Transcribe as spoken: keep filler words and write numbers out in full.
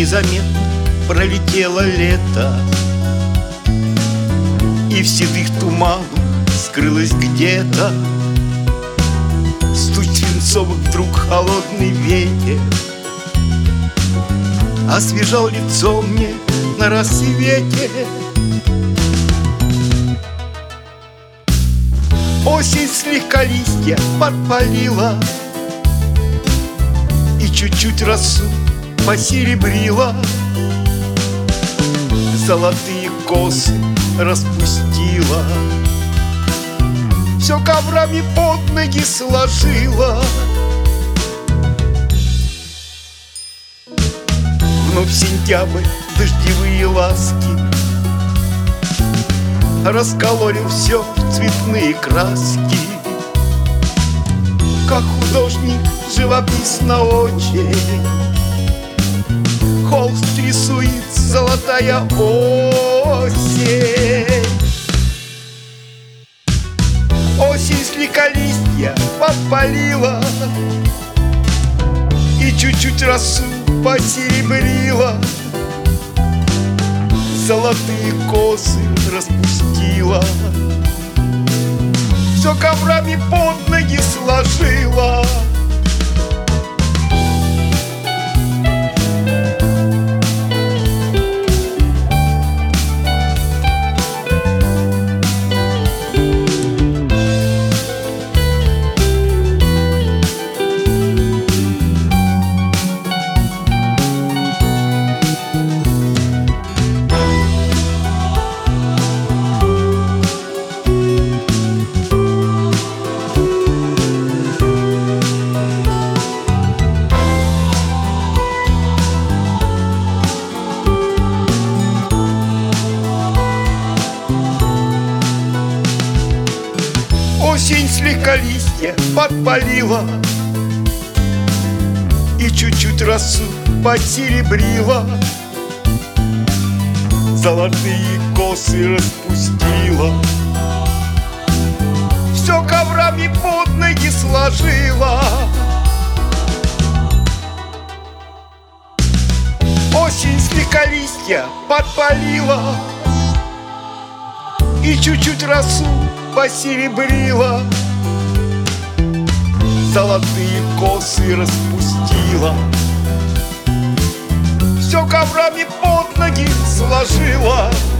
незаметно пролетело лето, и в седых туманах скрылось где-то. Стук свинцовых вдруг холодный ветер освежал лицо мне на рассвете. Осень слегка листья подпалила и чуть-чуть росу посеребрила. Золотые косы распустила, все коврами под ноги сложила. Вновь сентябрь, дождевые ласки раскололи все в цветные краски. Как художник живописно очень холст рисует золотая осень. Осень слегка листья подпалила и чуть-чуть росу посеребрила. Золотые косы распустила, все коврами под ноги сложила. Осень слегка листья подпалила и чуть-чуть росу посеребрила. Золотые косы распустила, все коврами под ноги сложила. Осень слегка листья подпалила и чуть-чуть росу посеребрила. Золотые косы распустила, все коврами под ноги сложила.